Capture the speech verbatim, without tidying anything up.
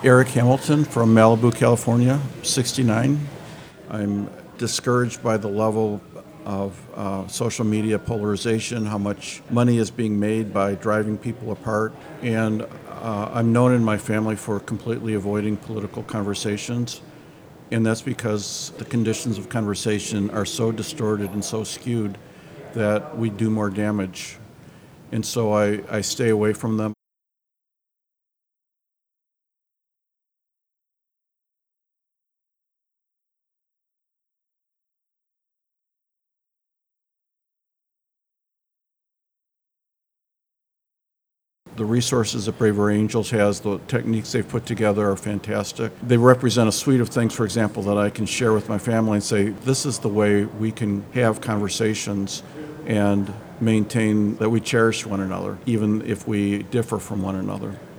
Eric Hamilton from Malibu, California, sixty-nine. I'm discouraged by the level of uh, social media polarization, how much money is being made by driving people apart. And uh, I'm known in my family for completely avoiding political conversations. And that's because the conditions of conversation are so distorted and so skewed that we do more damage. And so I, I stay away from them. The resources that Bravery Angels has, the techniques they've put together are fantastic. They represent a suite of things, for example, that I can share with my family and say, this is the way we can have conversations and maintain that we cherish one another, even if we differ from one another.